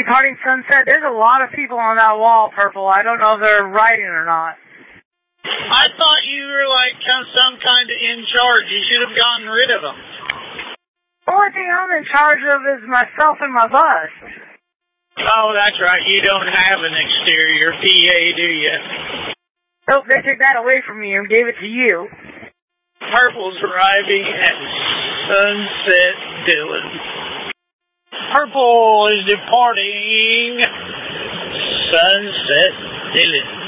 Departing Sunset, there's a lot of people on that wall, Purple. I don't know if they're writing or not. I thought you were like some kind of in charge. You should have gotten rid of them. The only thing I'm in charge of is myself and my bus. Oh, that's right. You don't have an exterior PA, do you? Nope, they took that away from me and gave it to you. Purple's arriving at Sunset Dillon. Purple is departing Sunset Dillon.